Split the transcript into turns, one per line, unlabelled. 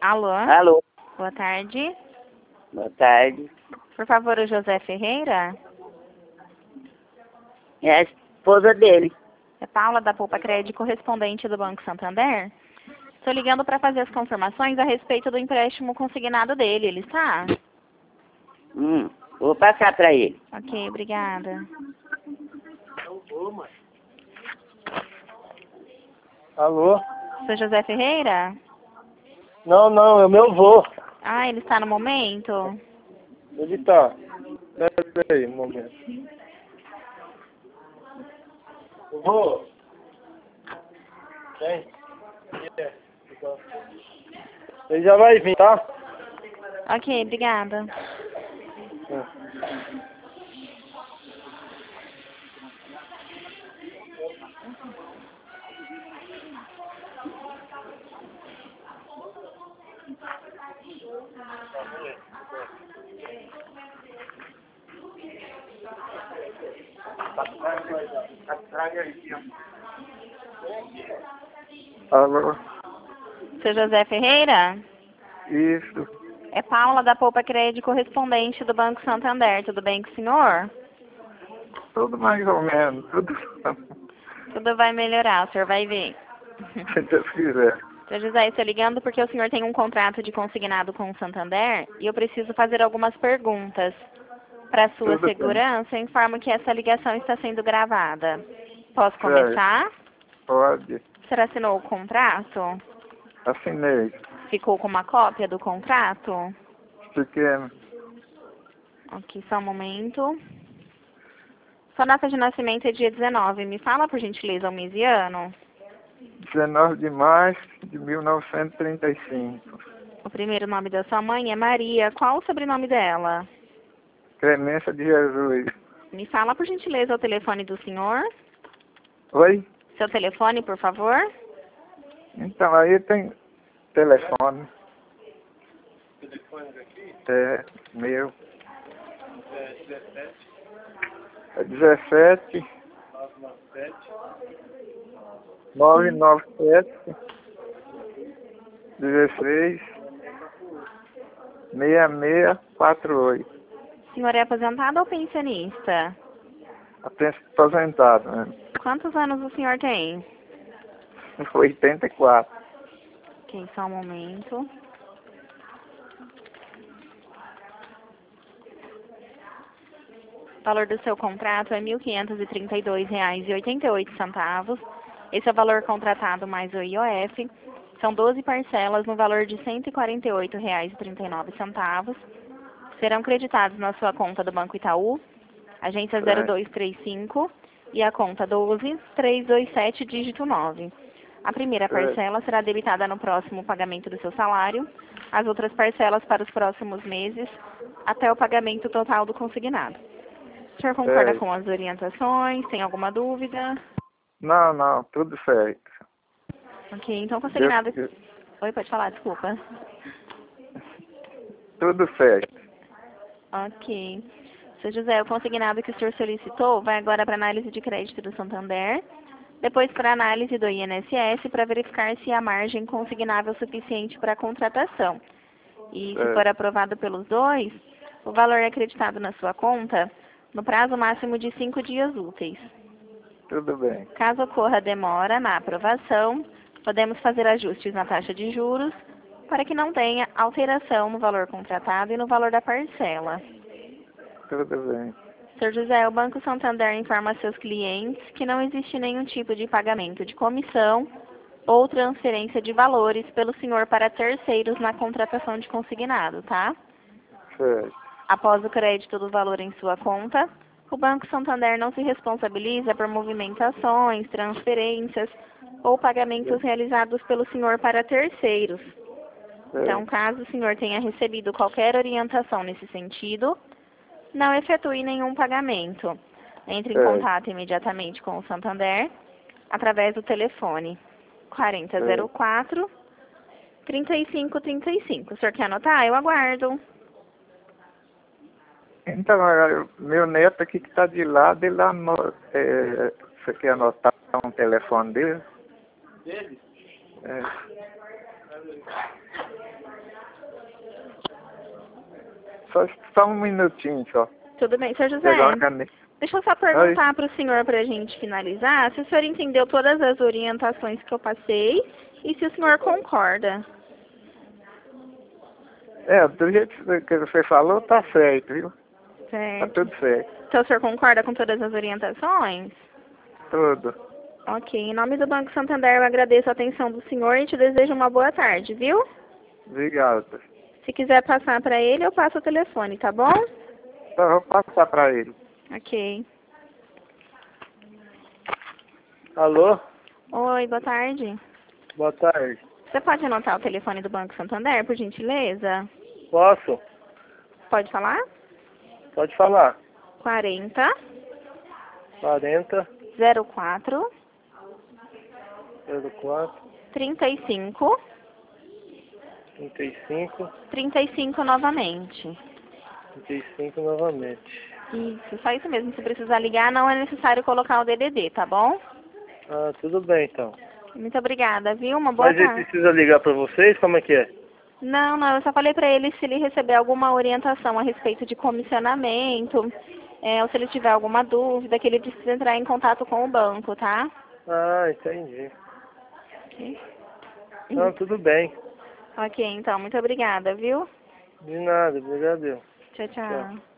Alô?
Alô,
Boa tarde.
boa tarde.
Por favor, o José Ferreira?
É a esposa dele.
É Paula da Poupa Crédito, correspondente do Banco Santander. Estou ligando para fazer as confirmações a respeito do empréstimo consignado dele. Ele está?
Vou passar pra ele.
Ok, obrigada.
Alô?
Seu José Ferreira?
Não, é meu avô.
Ah, ele está no momento?
Ele tá. Pera aí, um momento. Vô? Vem. Ele já vai vir, tá?
Ok, obrigada.
Alô?
Seu José Ferreira?
Isso.
É Paula da Poupa Crédito, correspondente do Banco Santander. Tudo bem com o senhor?
Tudo mais ou menos. Tudo
Tudo vai melhorar, o senhor vai ver.
se Deus quiser.
Seu José, estou ligando porque o senhor tem um contrato de consignado com o Santander e eu preciso fazer algumas perguntas. Para sua
Tudo bem.
segurança, eu informo que essa ligação está sendo gravada. Posso
Certo.
começar?
Pode.
O senhor assinou o contrato?
Assinei.
Ficou com uma cópia do contrato?
Pequeno.
Ok, só um momento. Sua data de nascimento é dia 19. Me fala, por gentileza, o mês e ano.
19 de março de 1935.
O primeiro nome da sua mãe é Maria. Qual o sobrenome dela?
Clemência de Jesus.
Me fala, por gentileza, o telefone do senhor.
Oi?
Seu telefone, por favor.
Então, aí tem telefone. É, meu. É 17 997 16 6648.
O senhor é aposentado ou pensionista?
Aposentado, né?
Quantos anos o senhor tem?
84.
Ok, só um momento. O valor do seu contrato é R$ 1.532,88. Esse é o valor contratado mais o IOF. São 12 parcelas no valor de R$ 148,39. Serão creditados na sua conta do Banco Itaú, agência 0235 e a conta 12327, dígito 9. A primeira parcela será debitada no próximo pagamento do seu salário, as outras parcelas para os próximos meses, até o pagamento total do consignado. O senhor concorda com as orientações? Tem alguma dúvida?
Não, tudo certo.
Ok, então consignado...
Deus-
Oi, pode falar, desculpa.
Tudo certo.
Ok. Seu José, o consignado que o senhor solicitou vai agora para análise de crédito do Santander, depois para análise do INSS para verificar se há margem consignável suficiente para a contratação. E se for aprovado pelos dois, o valor é acreditado na sua conta no prazo máximo de 5 dias úteis.
Tudo bem.
Caso ocorra demora na aprovação, podemos fazer ajustes na taxa de juros para que não tenha alteração no valor contratado e no valor da parcela.
Tudo bem.
Sr. José, o Banco Santander informa a seus clientes que não existe nenhum tipo de pagamento de comissão ou transferência de valores pelo senhor para terceiros na contratação de consignado, tá?
Certo.
Após o crédito do valor em sua conta, o Banco Santander não se responsabiliza por movimentações, transferências ou pagamentos realizados pelo senhor para terceiros. Então, caso o senhor tenha recebido qualquer orientação nesse sentido, não efetue nenhum pagamento. Entre em contato imediatamente com o Santander através do telefone 4004 3535. O senhor quer anotar? Eu aguardo.
Então, meu neto aqui que está de lado, ele você quer anotar um telefone dele? Dele? Só um minutinho só.
Tudo bem, senhor José?
Pegar uma caneta.
Deixa eu só perguntar para o senhor, para a gente finalizar, se o senhor entendeu todas as orientações que eu passei e se o senhor concorda.
Do jeito que você falou, tá certo, viu? Tá
Certo.
tudo certo.
Então o senhor concorda com todas as orientações?
Tudo.
Ok. Em nome do Banco Santander, eu agradeço a atenção do senhor e te desejo uma boa tarde, viu?
Obrigado.
Se quiser passar para ele, eu passo o telefone, tá bom?
Então, eu vou passar pra ele.
Ok.
Alô?
Oi, boa tarde.
Boa tarde.
Você pode anotar o telefone do Banco Santander, por gentileza?
Posso?
Pode falar?
Pode falar.
40
40
04
04
35
35
35 novamente.
35 novamente.
Isso, só isso mesmo. Se precisar ligar, não é necessário colocar o DDD, tá bom?
Ah, tudo bem então.
Muito obrigada, viu? Uma boa
Mas ele
tarde.
precisa ligar pra vocês? Como é que é?
Não, eu só falei pra ele se ele receber alguma orientação a respeito de comissionamento, ou se ele tiver alguma dúvida, que ele precisa entrar em contato com o banco, tá?
Ah, entendi.
Ok,
Não, tudo bem.
Ok, então, muito obrigada, viu?
De nada, obrigado.
Tchau,
Tchau.
tchau.